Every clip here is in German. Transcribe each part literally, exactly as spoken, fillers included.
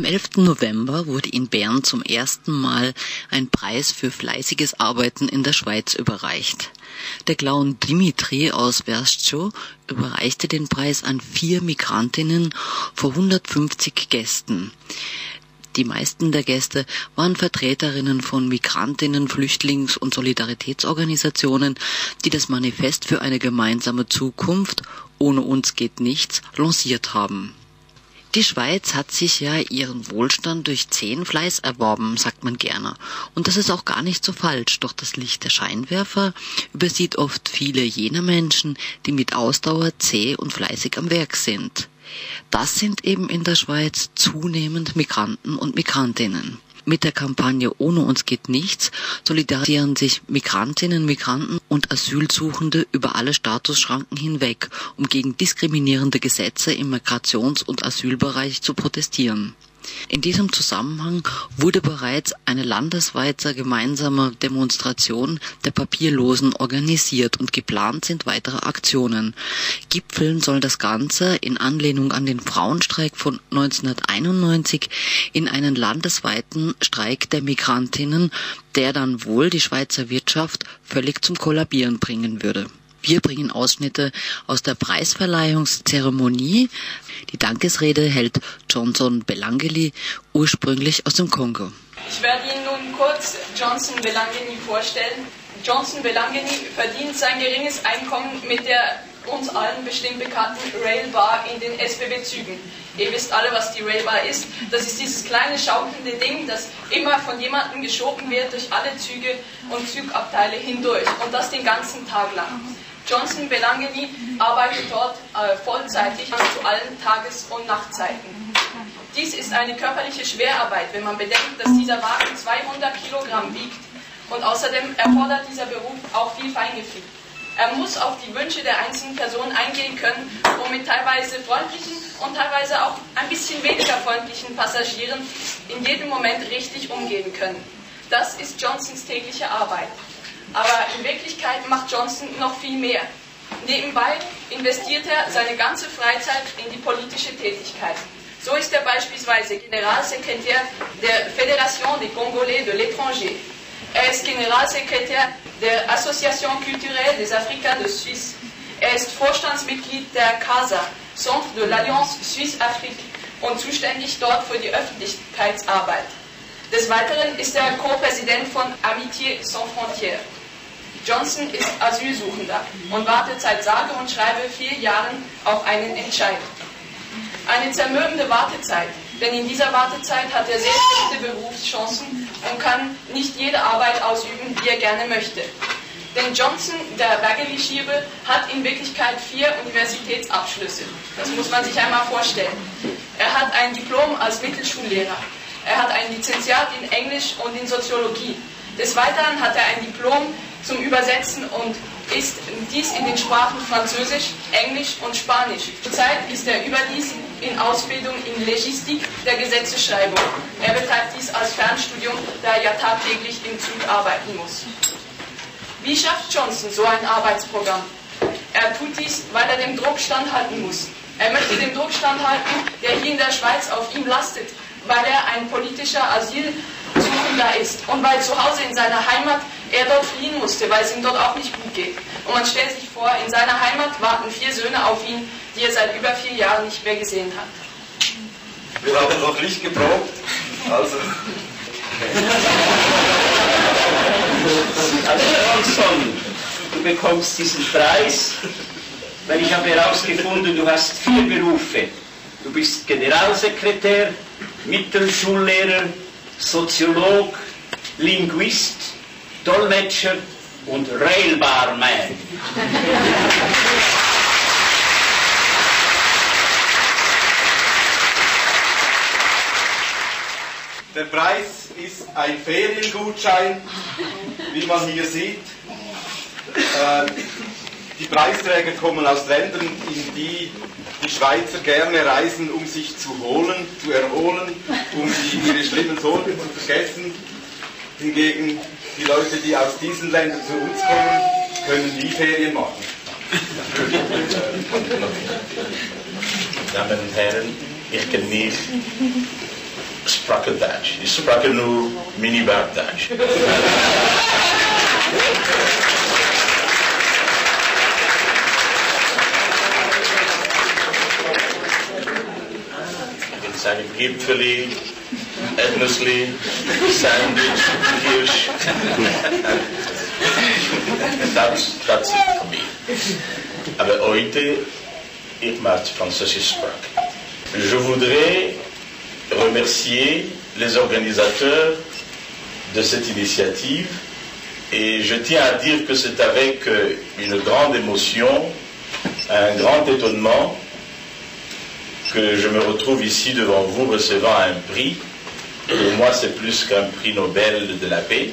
Am elften November wurde in Bern zum ersten Mal ein Preis für fleißiges Arbeiten in der Schweiz überreicht. Der Clown Dimitri aus Berszcho überreichte den Preis an vier Migrantinnen vor hundertfünfzig Gästen. Die meisten der Gäste waren Vertreterinnen von Migrantinnen, Flüchtlings- und Solidaritätsorganisationen, die das Manifest für eine gemeinsame Zukunft „Ohne uns geht nichts" lanciert haben. Die Schweiz hat sich ja ihren Wohlstand durch zähen Fleiß erworben, sagt man gerne. Und das ist auch gar nicht so falsch, doch das Licht der Scheinwerfer übersieht oft viele jener Menschen, die mit Ausdauer zäh und fleißig am Werk sind. Das sind eben in der Schweiz zunehmend Migranten und Migrantinnen. Mit der Kampagne „Ohne uns geht nichts" solidarisieren sich Migrantinnen, Migranten und Asylsuchende über alle Statusschranken hinweg, um gegen diskriminierende Gesetze im Migrations- und Asylbereich zu protestieren. In diesem Zusammenhang wurde bereits eine landesweite gemeinsame Demonstration der Papierlosen organisiert und geplant sind weitere Aktionen. Gipfeln soll das Ganze in Anlehnung an den Frauenstreik von neunzehnhunderteinundneunzig in einen landesweiten Streik der Migrantinnen, der dann wohl die Schweizer Wirtschaft völlig zum Kollabieren bringen würde. Wir bringen Ausschnitte aus der Preisverleihungszeremonie. Die Dankesrede hält Johnson Belangeli, ursprünglich aus dem Kongo. Ich werde Ihnen nun kurz Johnson Belangeli vorstellen. Johnson Belangeli verdient sein geringes Einkommen mit der uns allen bestimmt bekannten Railbar in den S B B-Zügen. Ihr wisst alle, was die Railbar ist. Das ist dieses kleine schaukelnde Ding, das immer von jemandem geschoben wird durch alle Züge und Zugabteile hindurch. Und das den ganzen Tag lang. Johnson Belangeli arbeitet dort äh, vollzeitig zu allen Tages- und Nachtzeiten. Dies ist eine körperliche Schwerarbeit, wenn man bedenkt, dass dieser Wagen zweihundert Kilogramm wiegt. Und außerdem erfordert dieser Beruf auch viel Feingefühl. Er muss auf die Wünsche der einzelnen Personen eingehen können und mit teilweise freundlichen und teilweise auch ein bisschen weniger freundlichen Passagieren in jedem Moment richtig umgehen können. Das ist Johnsons tägliche Arbeit. Aber in Wirklichkeit macht Johnson noch viel mehr. Nebenbei investiert er seine ganze Freizeit in die politische Tätigkeit. So ist er beispielsweise Generalsekretär der Fédération des Congolais de l'étranger. Er ist Generalsekretär der Association culturelle des Africains de Suisse. Er ist Vorstandsmitglied der CASA, Centre de l'Alliance Suisse-Afrique, und zuständig dort für die Öffentlichkeitsarbeit. Des Weiteren ist er Co-Präsident von Amitié Sans Frontières. Johnson ist Asylsuchender und wartet seit sage und schreibe vier Jahren auf einen Entscheid. Eine zermürbende Wartezeit, denn in dieser Wartezeit hat er sehr schlechte Berufschancen und kann nicht jede Arbeit ausüben, die er gerne möchte. Denn Johnson, der Belangeli-Schirbe, hat in Wirklichkeit vier Universitätsabschlüsse. Das muss man sich einmal vorstellen. Er hat ein Diplom als Mittelschullehrer. Er hat ein Lizenziat in Englisch und in Soziologie. Des Weiteren hat er ein Diplom zum Übersetzen und ist dies in den Sprachen Französisch, Englisch und Spanisch. Zurzeit ist er überdies in Ausbildung in Legistik der Gesetzeschreibung. Er betreibt dies als Fernstudium, da er ja tagtäglich im Zug arbeiten muss. Wie schafft Johnson so ein Arbeitsprogramm? Er tut dies, weil er dem Druck standhalten muss. Er möchte dem Druck standhalten, der hier in der Schweiz auf ihm lastet, weil er ein politischer Asylsuchender ist und weil zu Hause in seiner Heimat er dort fliehen musste, weil es ihm dort auch nicht gut geht. Und man stellt sich vor, in seiner Heimat warten vier Söhne auf ihn, die er seit über vier Jahren nicht mehr gesehen hat. Wir haben noch nicht geprobt, also... Also Johnson, du bekommst diesen Preis, weil ich habe herausgefunden, du hast vier Berufe. Du bist Generalsekretär, Mittelschullehrer, Soziolog, Linguist, Dolmetscher und Railbarman. Der Preis ist ein Feriengutschein, wie man hier sieht. Äh, die Preisträger kommen aus Ländern, in die die Schweizer gerne reisen, um sich zu holen, zu erholen, um die, ihre schlimmen Sorgen zu vergessen. Hingegen die Leute, die aus diesen Ländern zu uns kommen, können nie Ferien machen. Damen und Herren, ich genieße sprak het Duits. Die spraken nur minibar Duits. Mit seinem Gipfeli, Erdnussli, Sandwich, Kirsch. That's, that's it for me. Aber heute, ich mag Französisch Sprache. Je voudrais remercier les organisateurs de cette initiative et je tiens à dire que c'est avec une grande émotion, un grand étonnement que je me retrouve ici devant vous recevant un prix. Pour moi, c'est plus qu'un prix Nobel de la paix,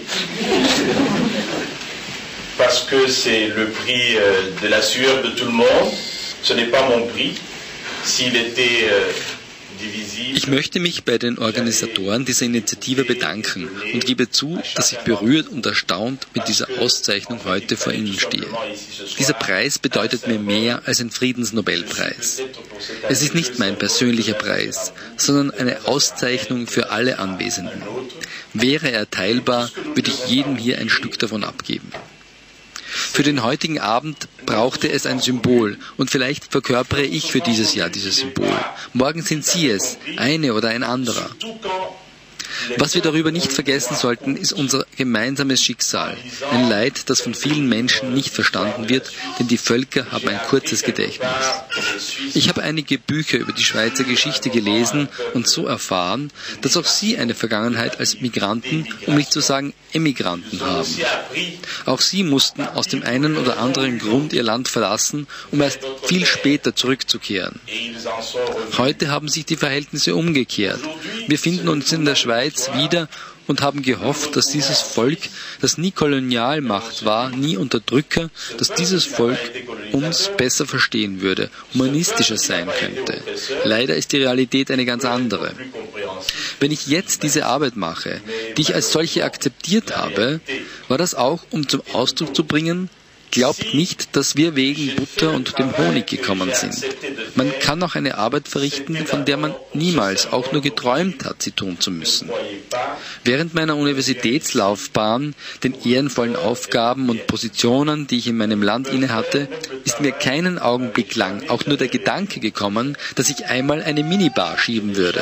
parce que c'est le prix de la sueur de tout le monde. Ce n'est pas mon prix. S'il était divisible. Ich möchte mich bei den Organisatoren dieser Initiative bedanken und gebe zu, dass ich berührt und erstaunt mit dieser Auszeichnung heute vor Ihnen stehe. Dieser Preis bedeutet mir mehr als ein Friedensnobelpreis. Es ist nicht mein persönlicher Preis, sondern eine Auszeichnung für alle Anwesenden. Wäre er teilbar, würde ich jedem hier ein Stück davon abgeben. Für den heutigen Abend brauchte es ein Symbol und vielleicht verkörpere ich für dieses Jahr dieses Symbol. Morgen sind Sie es, eine oder ein anderer. Was wir darüber nicht vergessen sollten, ist unser gemeinsames Schicksal. Ein Leid, das von vielen Menschen nicht verstanden wird, denn die Völker haben ein kurzes Gedächtnis. Ich habe einige Bücher über die Schweizer Geschichte gelesen und so erfahren, dass auch sie eine Vergangenheit als Migranten, um nicht zu sagen Emigranten haben. Auch sie mussten aus dem einen oder anderen Grund ihr Land verlassen, um erst viel später zurückzukehren. Heute haben sich die Verhältnisse umgekehrt. Wir finden uns in der Schweiz wieder und haben gehofft, dass dieses Volk, das nie Kolonialmacht war, nie Unterdrücker, dass dieses Volk uns besser verstehen würde, humanistischer sein könnte. Leider ist die Realität eine ganz andere. Wenn ich jetzt diese Arbeit mache, die ich als solche akzeptiert habe, war das auch, um zum Ausdruck zu bringen, glaubt nicht, dass wir wegen Butter und dem Honig gekommen sind. Man kann auch eine Arbeit verrichten, von der man niemals auch nur geträumt hat, sie tun zu müssen. Während meiner Universitätslaufbahn, den ehrenvollen Aufgaben und Positionen, die ich in meinem Land innehatte, ist mir keinen Augenblick lang auch nur der Gedanke gekommen, dass ich einmal eine Minibar schieben würde.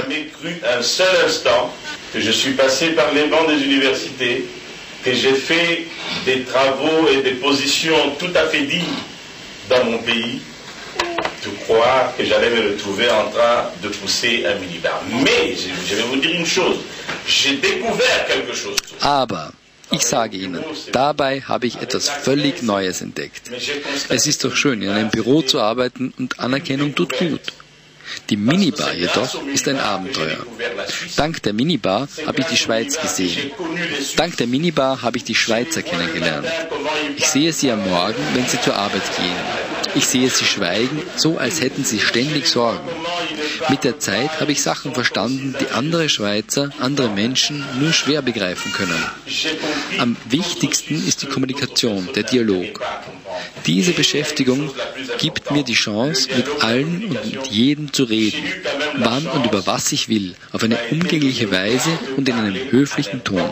Que j'ai fait des travaux et des positions tout à fait dignes dans mon pays, de croire que j'allais me retrouver en train de pousser un minibar. Mais, je vais vous dire une chose, j'ai découvert quelque chose. Aber ich sage Ihnen, dabei habe ich etwas völlig Neues entdeckt. Es ist doch schön, in einem Büro zu arbeiten und Anerkennung tut gut. Die Minibar jedoch ist ein Abenteuer. Dank der Minibar habe ich die Schweiz gesehen. Dank der Minibar habe ich die Schweizer kennengelernt. Ich sehe sie am Morgen, wenn sie zur Arbeit gehen. Ich sehe sie schweigen, so als hätten sie ständig Sorgen. Mit der Zeit habe ich Sachen verstanden, die andere Schweizer, andere Menschen nur schwer begreifen können. Am wichtigsten ist die Kommunikation, der Dialog. Diese Beschäftigung gibt mir die Chance, mit allen und mit jedem zu reden, wann und über was ich will, auf eine umgängliche Weise und in einem höflichen Ton.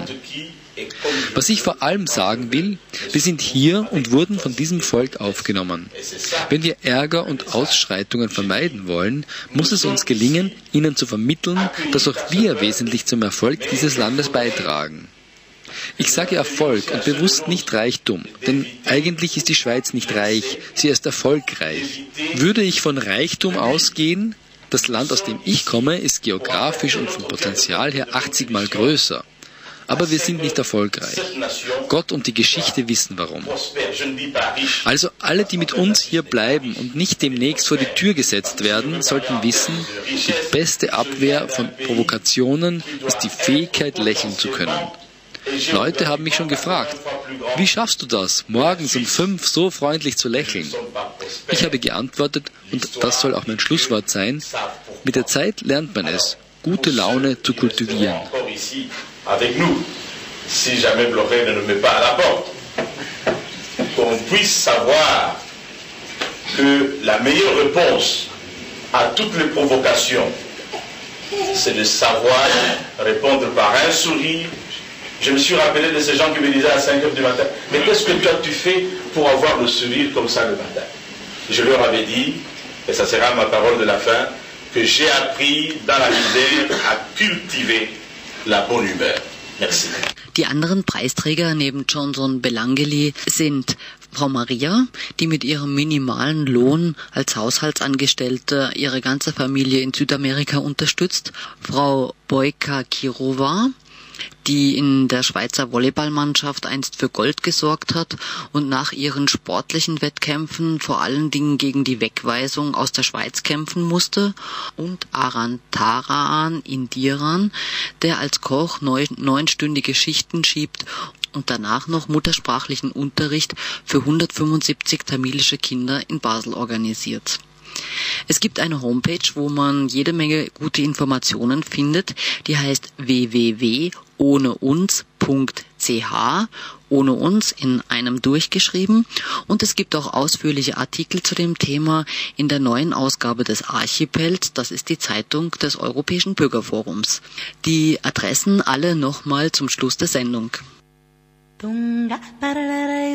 Was ich vor allem sagen will, wir sind hier und wurden von diesem Volk aufgenommen. Wenn wir Ärger und Ausschreitungen vermeiden wollen, muss es uns gelingen, ihnen zu vermitteln, dass auch wir wesentlich zum Erfolg dieses Landes beitragen. Ich sage Erfolg und bewusst nicht Reichtum, denn eigentlich ist die Schweiz nicht reich, sie ist erfolgreich. Würde ich von Reichtum ausgehen, das Land, aus dem ich komme, ist geografisch und vom Potenzial her achtzig Mal größer. Aber wir sind nicht erfolgreich. Gott und die Geschichte wissen warum. Also alle, die mit uns hier bleiben und nicht demnächst vor die Tür gesetzt werden, sollten wissen, die beste Abwehr von Provokationen ist die Fähigkeit, lächeln zu können. Leute haben mich schon gefragt, wie schaffst du das, morgens um fünf so freundlich zu lächeln? Ich habe geantwortet, und das soll auch mein Schlusswort sein, mit der Zeit lernt man es, gute Laune zu kultivieren. Avec nous, si jamais Blocher ne nous met pas à la porte, qu'on puisse savoir que la meilleure réponse à toutes les provocations, c'est de savoir répondre par un sourire. Je me suis rappelé de ces gens qui me disaient à cinq heures du matin, mais qu'est-ce que toi tu fais pour avoir le sourire comme ça le matin? Je leur avais dit, et ça sera ma parole de la fin, que j'ai appris dans la misère à cultiver la bonne humeur. Merci. Die anderen Preisträger neben Johnson Belangeli sind Frau Maria, die mit ihrem minimalen Lohn als Haushaltsangestellte ihre ganze Familie in Südamerika unterstützt, Frau Boyka Kirova, die in der Schweizer Volleyballmannschaft einst für Gold gesorgt hat und nach ihren sportlichen Wettkämpfen vor allen Dingen gegen die Wegweisung aus der Schweiz kämpfen musste, und Arantaraan Indiran, der als Koch neun, neunstündige Schichten schiebt und danach noch muttersprachlichen Unterricht für hundertfünfundsiebzig tamilische Kinder in Basel organisiert. Es gibt eine Homepage, wo man jede Menge gute Informationen findet, die heißt w w w punkt ohne uns punkt c h, ohne uns in einem durchgeschrieben, und es gibt auch ausführliche Artikel zu dem Thema in der neuen Ausgabe des Archipels, das ist die Zeitung des Europäischen Bürgerforums. Die Adressen alle nochmal zum Schluss der Sendung.